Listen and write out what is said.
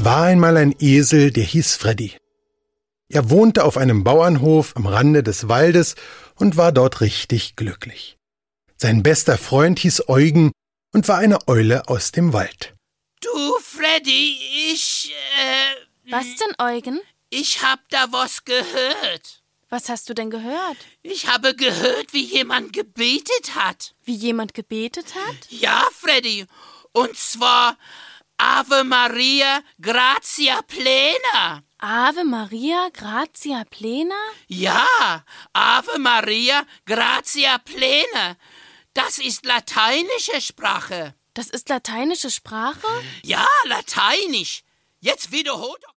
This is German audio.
war einmal ein Esel, der hieß Freddy. Er wohnte auf einem Bauernhof am Rande des Waldes und war dort richtig glücklich. Sein bester Freund hieß Eugen und war eine Eule aus dem Wald. Du, Freddy, Was denn, Eugen? Ich hab da was gehört. Was hast du denn gehört? Ich habe gehört, wie jemand gebetet hat. Wie jemand gebetet hat? Ja, Freddy, und zwar Ave Maria, gratia plena. Ave Maria, gratia plena? Ja, Ave Maria, gratia plena. Das ist lateinische Sprache. Das ist lateinische Sprache? Ja, lateinisch. Jetzt wiederholt doch.